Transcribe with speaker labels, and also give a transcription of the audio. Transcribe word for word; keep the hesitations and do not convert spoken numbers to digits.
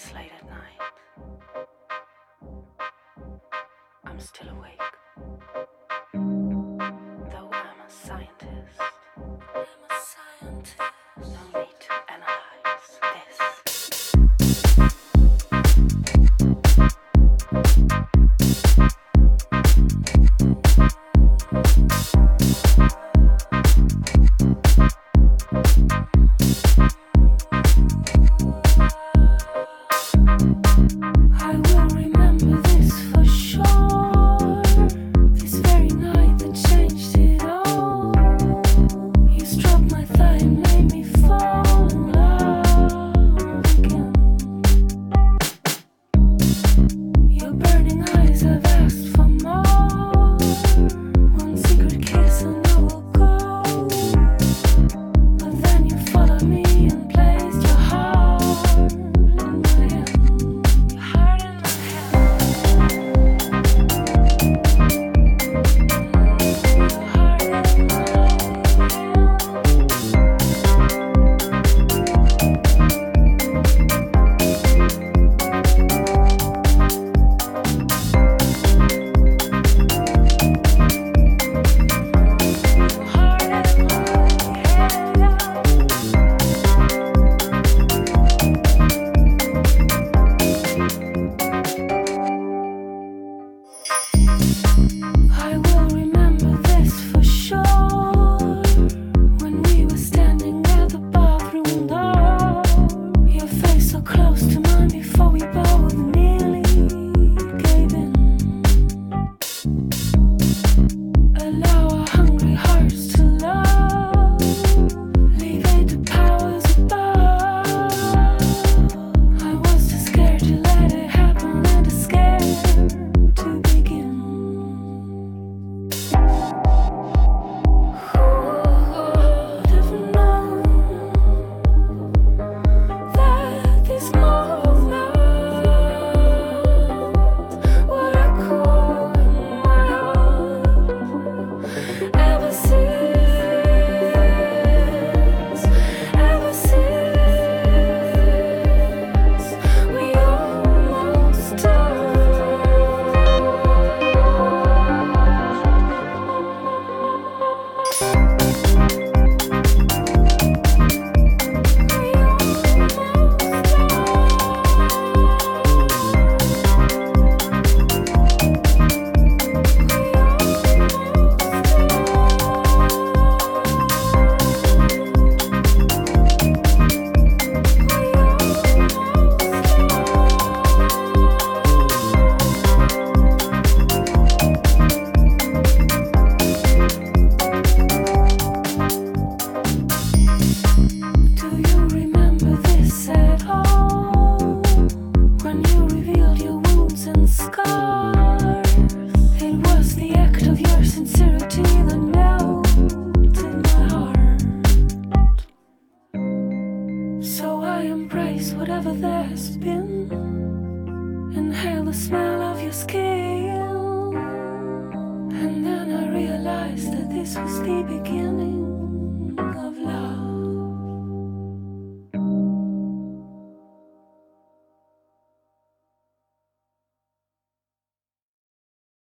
Speaker 1: It's late at night. I'm still awake. Though I'm a scientist. I'm a scientist. No need to analyze this. I will remember this for sure. This very night that changed it all. You struck my thigh and made me fall in love again. Your burning eyes have asked for more. One secret kiss and I will go. But then you followed me and placed your heart in my hand. I will remember this for sure. When we were standing at the bathroom door, your face so close to mine before we both nearly gave in. Allow our hungry hearts to love, leave it to powers above. I was too scared to let it happen and too scared to begin. Sincerity that melted my heart. So I embrace whatever there has been. Inhale the smell of your skin. And then I realized that this was the beginning.